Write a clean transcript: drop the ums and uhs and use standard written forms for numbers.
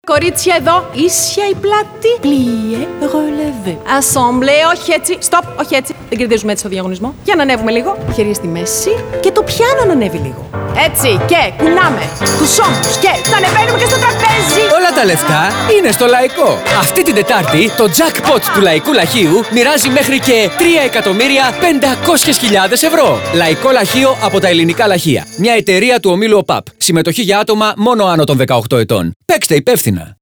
Κορίτσια εδώ, ίσια η πλάτη. Πλιέ, ρολεβέ. Ασόμπλε, όχι έτσι. Στοπ, όχι έτσι. Δεν κερδίζουμε έτσι στο διαγωνισμό. Για να ανέβουμε λίγο. Χέρια στη μέση και το πιάνο να ανέβει λίγο. Έτσι και κουνάμε τους ώμους και τα ανεβαίνουμε και στο τραπέζι. Όλα τα λεφτά είναι στο Λαϊκό. Αυτή την Τετάρτη το jackpot του Λαϊκού Λαχείου μοιράζει μέχρι και 3.500.000 ευρώ. Λαϊκό Λαχείο από τα Ελληνικά Λαχεία. Μια εταιρεία του ομίλου ΟΠΑΠ. Συμμετοχή για άτομα μόνο άνω των 18 ετών. Παίξτε υπεύθυνα.